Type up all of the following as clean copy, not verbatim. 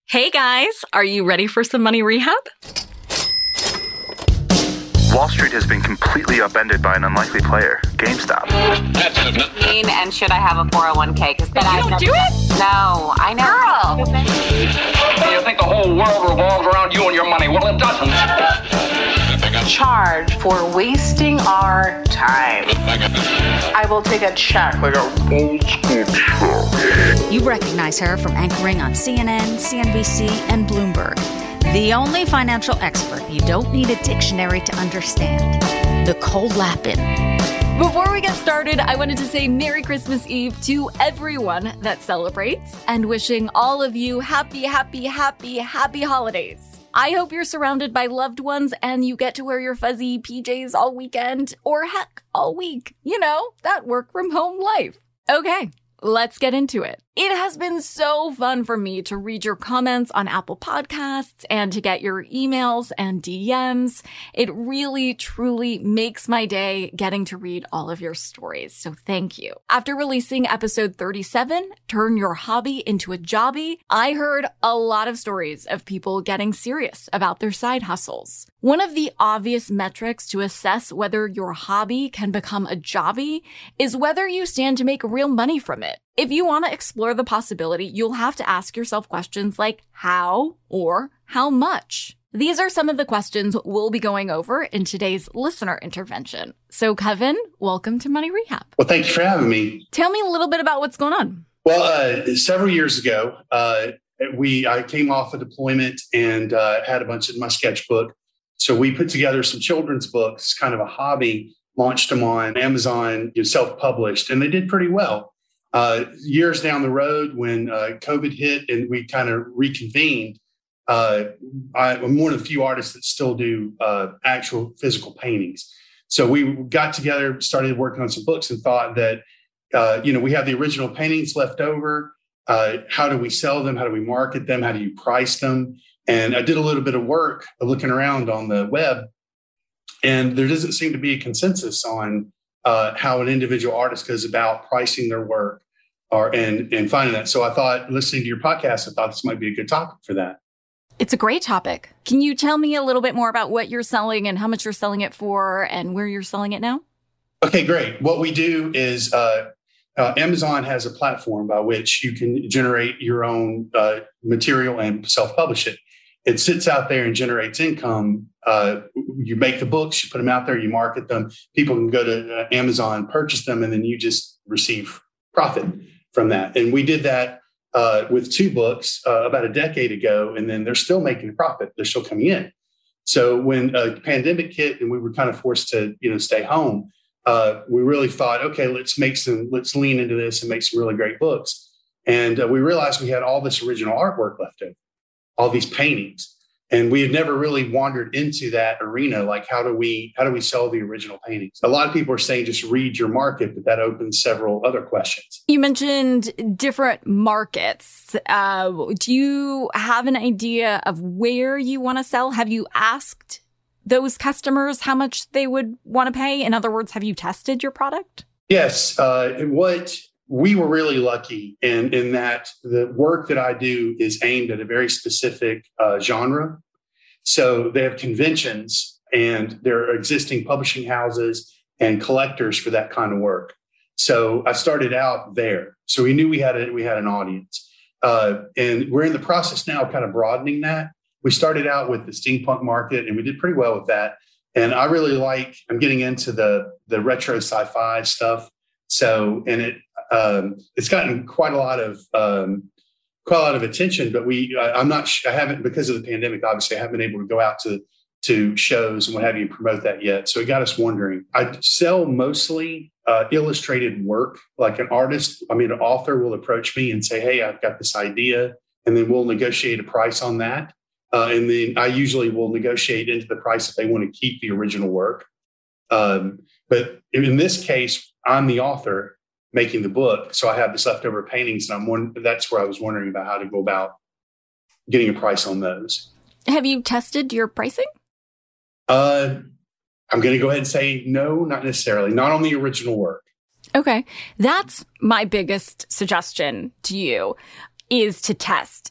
Hey guys, are you ready for some money rehab? Wall Street has been completely upended by an unlikely player, GameStop. And should I have a 401k? But you don't do it? No, I know. Girl! You think the whole world revolves around you and your money? Well, it doesn't. Charge for wasting our time. I will take a check. Like an old school check. You recognize her from anchoring on CNN, CNBC, and Bloomberg. The only financial expert you don't need a dictionary to understand. Nicole Lapin. Before we get started, I wanted to say Merry Christmas Eve to everyone that celebrates and wishing all of you happy holidays. I hope you're surrounded by loved ones and you get to wear your fuzzy PJs all weekend or heck, all week. You know, that work from home life. Okay, let's get into it. It has been so fun for me to read your comments on Apple Podcasts and to get your emails and DMs. It really, truly makes my day getting to read all of your stories. So thank you. After releasing episode 37, Turn Your Hobby into a Jobby, I heard a lot of stories of people getting serious about their side hustles. One of the obvious metrics to assess whether your hobby can become a jobby is whether you stand to make real money from it. If you want to explore the possibility, you'll have to ask yourself questions like how or how much. These are some of the questions we'll be going over in today's listener intervention. So, Kevin, welcome to Money Rehab. Well, thank you for having me. Tell me a little bit about what's going on. Well, several years ago, I came off a deployment and had a bunch of my sketchbook. So we put together some children's books, kind of a hobby, launched them on Amazon, self-published, and they did pretty well. Years down the road, when COVID hit and we kind of reconvened, I'm one of the few artists that still do actual physical paintings. So we got together, started working on some books, and thought that we have the original paintings left over. How do we sell them? How do we market them? How do you price them? And I did a little bit of work looking around on the web, and there doesn't seem to be a consensus on how an individual artist goes about pricing their work and finding that. So I thought, listening to your podcast, I thought this might be a good topic for that. It's a great topic. Can you tell me a little bit more about what you're selling and how much you're selling it for and where you're selling it now? Okay, great. What we do is Amazon has a platform by which you can generate your own material and self-publish it. It sits out there and generates income. You make the books, you put them out there, you market them. People can go to Amazon, purchase them, and then you just receive profit from that. And we did that with 2 books about a decade ago, and then they're still making a profit. They're still coming in. So when the pandemic hit and we were kind of forced to stay home, we really thought, okay, let's lean into this and make some really great books. And we realized we had all this original artwork left over, all these paintings. And we had never really wandered into that arena. Like, how do we sell the original paintings? A lot of people are saying just read your market, but that opens several other questions. You mentioned different markets. Do you have an idea of where you want to sell? Have you asked those customers how much they would want to pay? In other words, have you tested your product? Yes. We were really lucky in that the work that I do is aimed at a very specific genre. So they have conventions and there are existing publishing houses and collectors for that kind of work. So I started out there. So we knew we had an audience. And we're in the process now of kind of broadening that. We started out with the steampunk market and we did pretty well with that. And I really I'm getting into the retro sci-fi stuff. So, and it's gotten quite a lot of attention, but I haven't, because of the pandemic, obviously I haven't been able to go out to shows and what have you, promote that yet. So it got us wondering. I sell mostly illustrated work. Like an author will approach me and say, hey, I've got this idea, and then we'll negotiate a price on that. And then I usually will negotiate into the price if they want to keep the original work. But in this case, I'm the author making the book. So I have this leftover paintings, and that's where I was wondering about how to go about getting a price on those. Have you tested your pricing? I'm going to go ahead and say no, not necessarily. Not on the original work. Okay. That's my biggest suggestion to you. is to test.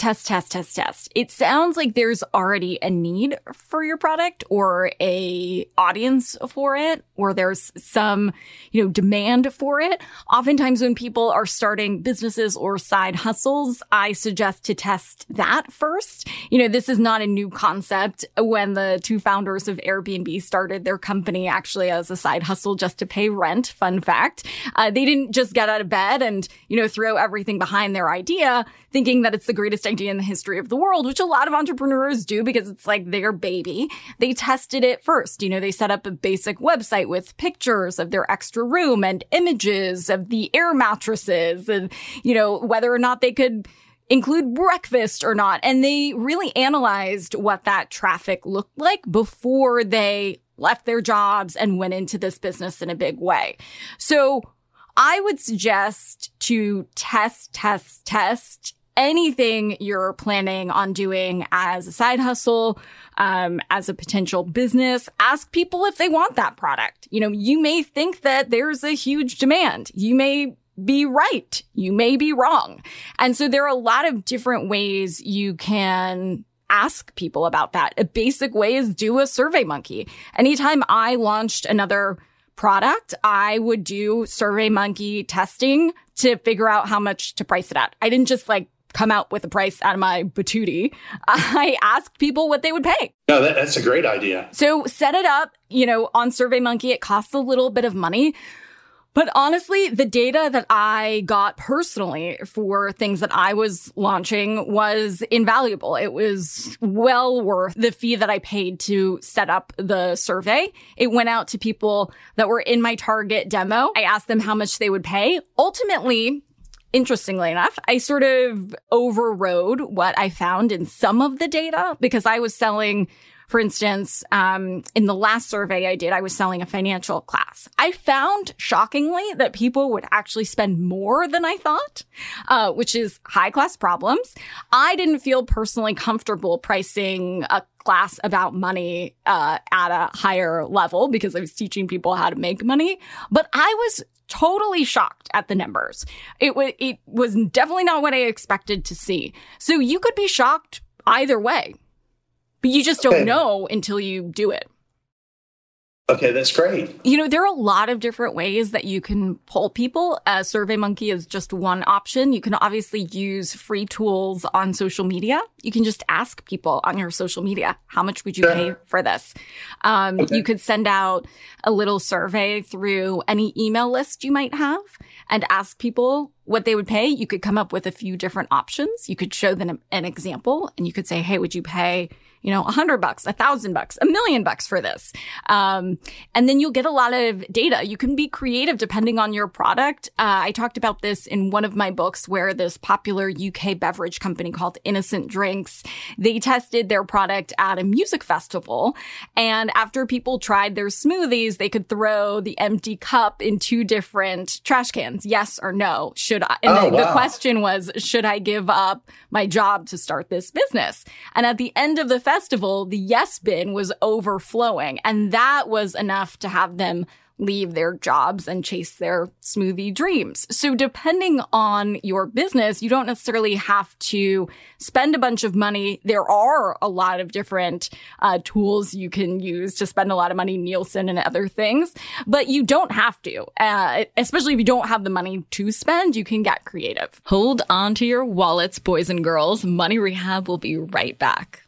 It sounds like there's already a need for your product or a audience for it, or there's some, demand for it. Oftentimes when people are starting businesses or side hustles, I suggest to test that first. This is not a new concept. When the two founders of Airbnb started their company actually as a side hustle just to pay rent, fun fact, they didn't just get out of bed and, throw everything behind their idea, thinking that it's the greatest idea in the history of the world, which a lot of entrepreneurs do because it's like their baby. They tested it first. They set up a basic website with pictures of their extra room and images of the air mattresses and, whether or not they could include breakfast or not. And they really analyzed what that traffic looked like before they left their jobs and went into this business in a big way. So I would suggest to test anything you're planning on doing as a side hustle, as a potential business. Ask people if they want that product. You may think that there's a huge demand. You may be right. You may be wrong. And so there are a lot of different ways you can ask people about that. A basic way is do a SurveyMonkey. Anytime I launched another product, I would do SurveyMonkey testing to figure out how much to price it at. I didn't just come out with a price out of my patootie. I asked people what they would pay. No, that's a great idea. So set it up, on SurveyMonkey. It costs a little bit of money. But honestly, the data that I got personally for things that I was launching was invaluable. It was well worth the fee that I paid to set up the survey. It went out to people that were in my target demo. I asked them how much they would pay. Ultimately, interestingly enough, I sort of overrode what I found in some of the data because I was selling, for instance, in the last survey I did, I was selling a financial class. I found, shockingly, that people would actually spend more than I thought, which is high-class problems. I didn't feel personally comfortable pricing a class about money at a higher level because I was teaching people how to make money. But I was totally shocked at the numbers. It was definitely not what I expected to see. So you could be shocked either way. But you just don't know until you do it. Okay, that's great. There are a lot of different ways that you can poll people. SurveyMonkey is just one option. You can obviously use free tools on social media. You can just ask people on your social media, how much would you pay for this? You could send out a little survey through any email list you might have and ask people what they would pay. You could come up with a few different options. You could show them an example and you could say, hey, would you pay $100, $1,000, $1 million for this. And then you'll get a lot of data. You can be creative depending on your product. I talked about this in one of my books where this popular UK beverage company called Innocent Drinks, they tested their product at a music festival. And after people tried their smoothies, they could throw the empty cup in 2 different trash cans. Yes or no. Should I? And the question was, should I give up my job to start this business? And at the end of the festival, the yes bin was overflowing. And that was enough to have them leave their jobs and chase their smoothie dreams. So depending on your business, you don't necessarily have to spend a bunch of money. There are a lot of different tools you can use to spend a lot of money, Nielsen and other things, but you don't have to. Especially if you don't have the money to spend, you can get creative. Hold on to your wallets, boys and girls. Money Rehab will be right back.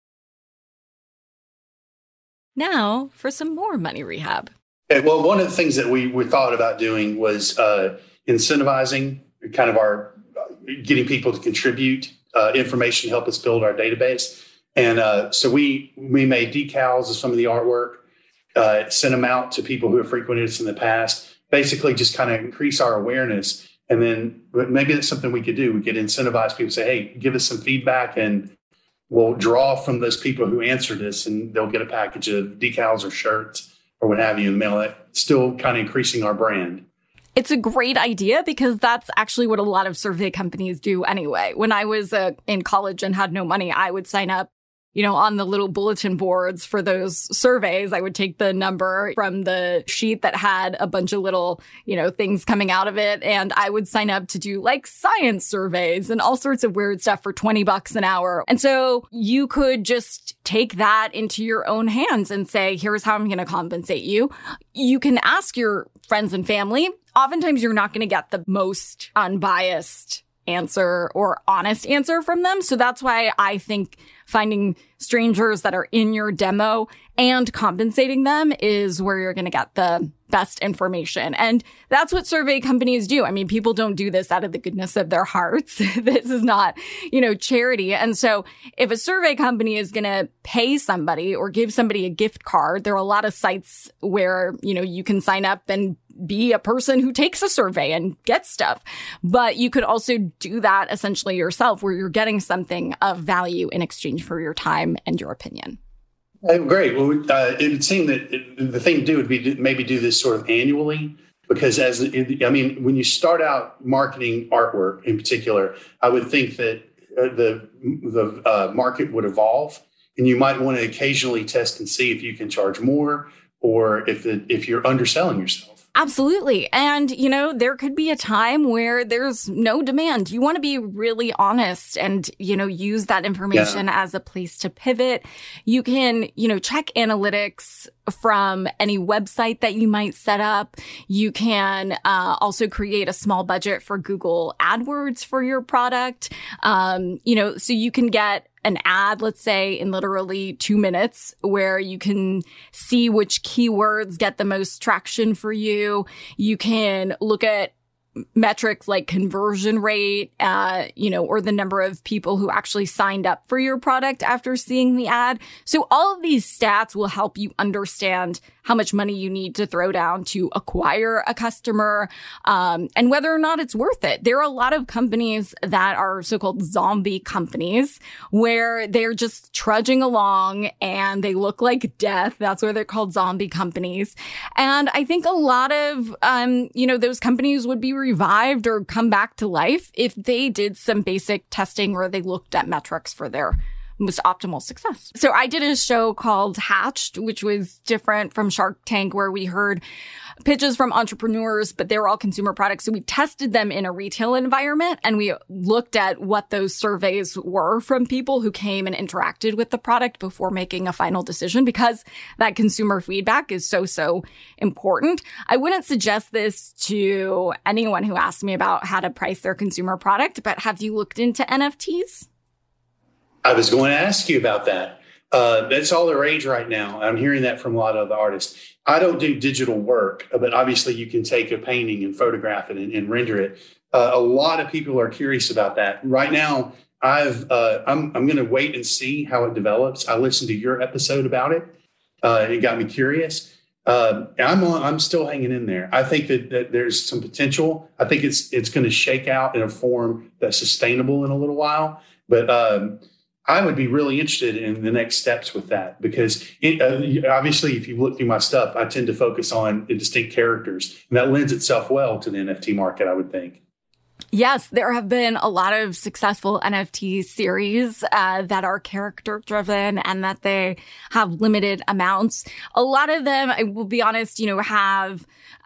Now for some more Money Rehab. Well, one of the things that we thought about doing was incentivizing kind of our getting people to contribute information to help us build our database. And so we made decals of some of the artwork, sent them out to people who have frequented us in the past, basically just kind of increase our awareness. And then maybe that's something we could do. We could incentivize people, say, hey, give us some feedback and we'll draw from those people who answered us and they'll get a package of decals or shirts or what have you in the mail. That's still kind of increasing our brand. It's a great idea because that's actually what a lot of survey companies do anyway. When I was in college and had no money, I would sign up, on the little bulletin boards for those surveys, I would take the number from the sheet that had a bunch of little, things coming out of it. And I would sign up to do like science surveys and all sorts of weird stuff for $20 an hour. And so you could just take that into your own hands and say, here's how I'm going to compensate you. You can ask your friends and family. Oftentimes you're not going to get the most unbiased answer or honest answer from them. So that's why I think finding strangers that are in your demo and compensating them is where you're going to get the best information. And that's what survey companies do. I mean, people don't do this out of the goodness of their hearts. This is not, charity. And so if a survey company is going to pay somebody or give somebody a gift card, there are a lot of sites where, you can sign up and be a person who takes a survey and gets stuff. But you could also do that essentially yourself, where you're getting something of value in exchange for your time and your opinion. Great. Well, it would seem that the thing to do would be to maybe do this sort of annually, because when you start out marketing artwork in particular, I would think that the market would evolve, and you might want to occasionally test and see if you can charge more or if you're underselling yourself. Absolutely. And, there could be a time where there's no demand. You want to be really honest and, use that information as a place to pivot. You can, check analytics from any website that you might set up. You can also create a small budget for Google AdWords for your product. So you can get an ad, let's say, in literally 2 minutes, where you can see which keywords get the most traction for you. You can look at metrics like conversion rate, or the number of people who actually signed up for your product after seeing the ad. So all of these stats will help you understand how much money you need to throw down to acquire a customer, and whether or not it's worth it. There are a lot of companies that are so-called zombie companies, where they're just trudging along and they look like death. That's why they're called zombie companies. And I think a lot of, those companies would be revived or come back to life if they did some basic testing or they looked at metrics for their most optimal success. So I did a show called Hatched, which was different from Shark Tank, where we heard pitches from entrepreneurs, but they were all consumer products. So we tested them in a retail environment, and we looked at what those surveys were from people who came and interacted with the product before making a final decision, because that consumer feedback is so important. I wouldn't suggest this to anyone who asks me about how to price their consumer product, but have you looked into NFTs? I was going to ask you about that. That's all the rage right now. I'm hearing that from a lot of the artists. I don't do digital work, but obviously you can take a painting and photograph it and render it. A lot of people are curious about that. Right now, I'm going to wait and see how it develops. I listened to your episode about it. It got me curious. I'm still hanging in there. I think that there's some potential. I think it's going to shake out in a form that's sustainable in a little while. But I would be really interested in the next steps with that, because obviously, if you look through my stuff, I tend to focus on the distinct characters, and that lends itself well to the NFT market, I would think. Yes, there have been a lot of successful NFT series that are character driven and that they have limited amounts. A lot of them, I will be honest, have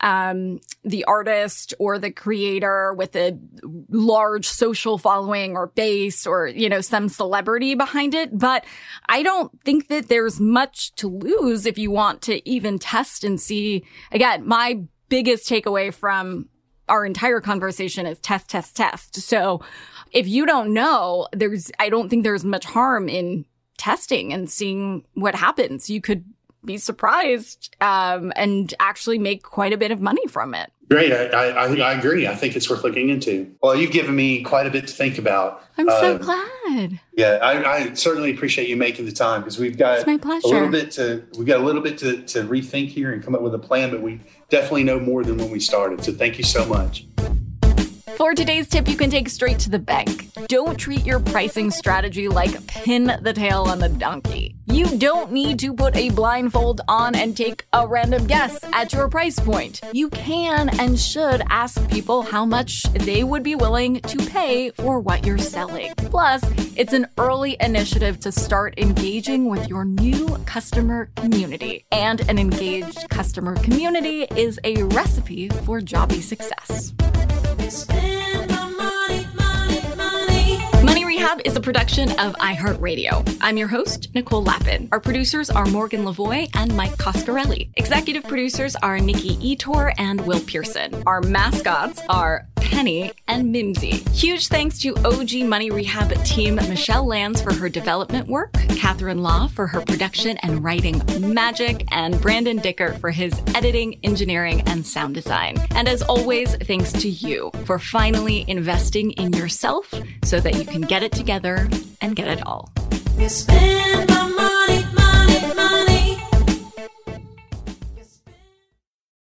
the artist or the creator with a large social following or base or, some celebrity behind it. But I don't think that there's much to lose if you want to even test and see. Again, my biggest takeaway from our entire conversation is test. So if you don't know, I don't think there's much harm in testing and seeing what happens. You could be surprised and actually make quite a bit of money from it. Great. I agree. I think it's worth looking into. Well, you've given me quite a bit to think about. I'm so glad. Yeah, I certainly appreciate you making the time, because we've got a little bit to rethink here and come up with a plan, but we definitely know more than when we started. So thank you so much. For today's tip, you can take straight to the bank. Don't treat your pricing strategy like pin the tail on the donkey. You don't need to put a blindfold on and take a random guess at your price point. You can and should ask people how much they would be willing to pay for what you're selling. Plus, it's an early initiative to start engaging with your new customer community. And an engaged customer community is a recipe for jobby success. Money Rehab is a production of iHeartRadio. I'm your host, Nicole Lappin. Our producers are Morgan Lavoie and Mike Coscarelli. Executive producers are Nikki Etor and Will Pearson. Our mascots are Penny and Mimsy. Huge thanks to OG Money Rehab team Michelle Lands for her development work, Catherine Law for her production and writing magic, and Brandon Dicker for his editing, engineering, and sound design. And as always, thanks to you for finally investing in yourself so that you can get it together and get it all. You spend my money, money, money.